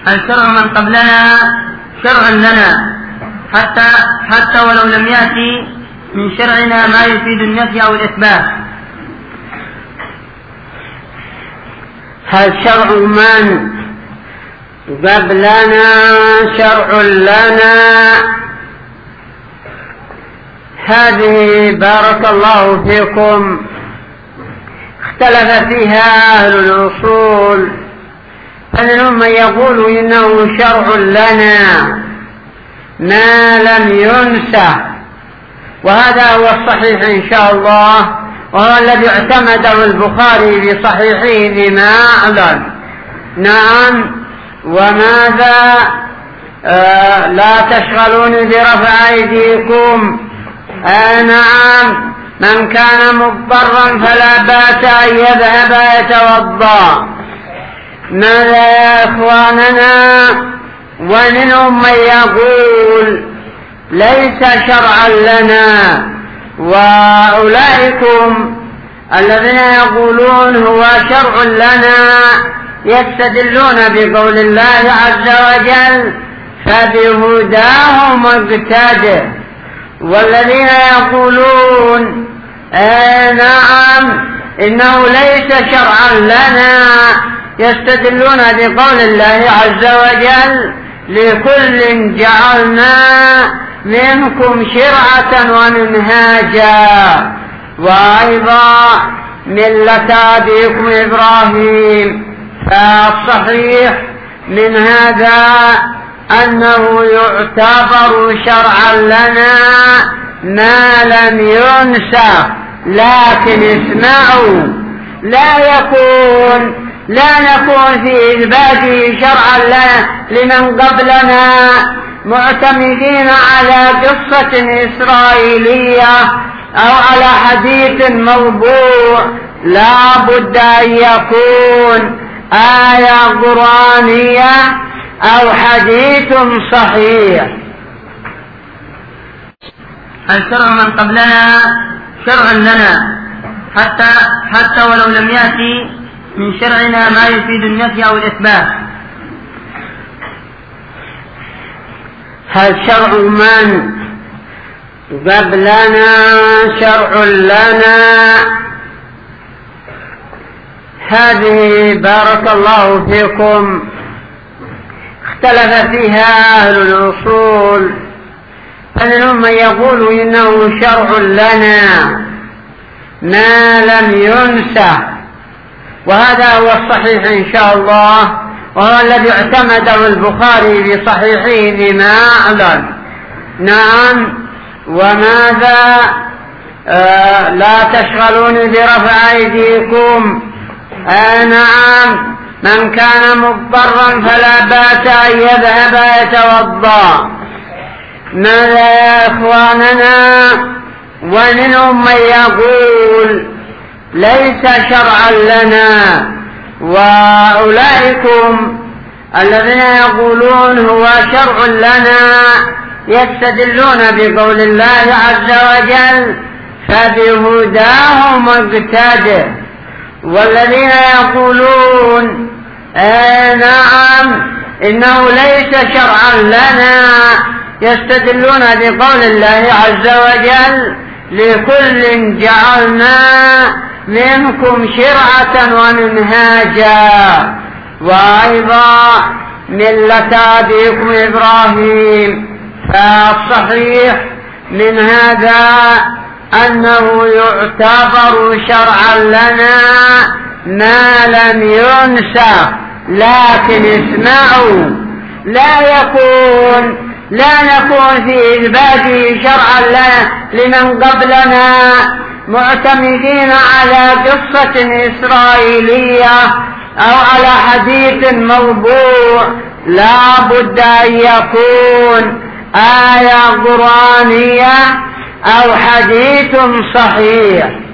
الشرع من قبلنا شرع لنا حتى ولو لم يأتي من شرعنا ما يفيد النفي أو الإثبات. هل شرع من قبلنا شرع لنا؟ هذه بارك الله فيكم اختلف فيها أهل الأصول، فمنهم من يقول إنه شرع لنا ما لم ينسخ، وهذا هو الصحيح إن شاء الله، وهو الذي اعتمده البخاري في صحيحه بما أعلن. نعم. وماذا لا تشغلوني برفع أيديكم. نعم. من كان مضطرا فلا بأس أن يذهب يتوضأ. ماذا يا إخواننا؟ ومنهم من يقول ليس شرعا لنا، وأولئكم الذين يقولون هو شرع لنا يستدلون بقول الله عز وجل فبهداهم اقتده، والذين يقولون نعم إنه ليس شرعا لنا يستدلون بقول الله عز وجل لكل جعلنا منكم شرعة ومنهاجا، وأيضا ملة أبيكم إبراهيم. فالصحيح من هذا أنه يعتبر شرعا لنا ما لم ينسخ، لكن اسمعوا لا نكون في إثباته شرعا لمن قبلنا معتمدين على قصة إسرائيلية أو على حديث موضوع، لا بد أن يكون آية قرآنية أو حديث صحيح. الشرع من قبلنا شرع لنا حتى ولو لم يأتي من شرعنا ما يفيد النفي أو الإثبات. هل شرع من قبلنا شرع لنا؟ هذه بارك الله فيكم اختلف فيها أهل الأصول، فمنهم من يقول إنه شرع لنا ما لم ينسخ، وهذا هو الصحيح إن شاء الله، وهو الذي اعتمده البخاري في صحيحه بما أعلن. نعم. وماذا لا تشغلوني برفع أيديكم. نعم. من كان مضطرا فلا بأس أن يذهب يتوضأ. ماذا يا إخواننا؟ ومنهم من يقول ليس شرعا لنا، وأولئكم الذين يقولون هو شرع لنا يستدلون بقول الله عز وجل فبهداهم اقتده، والذين يقولون نعم إنه ليس شرعا لنا يستدلون بقول الله عز وجل لكل جعلنا منكم شرعة ومنهاجا، وأيضا ملة أبيكم إبراهيم. فالصحيح من هذا أنه يعتبر شرعا لنا ما لم ينسخ، لكن اسمعوا لا نكون في إثباته شرعا لمن قبلنا معتمدين على قصة إسرائيلية أو على حديث موضوع، لا بد أن يكون آية قرآنية أو حديث صحيح.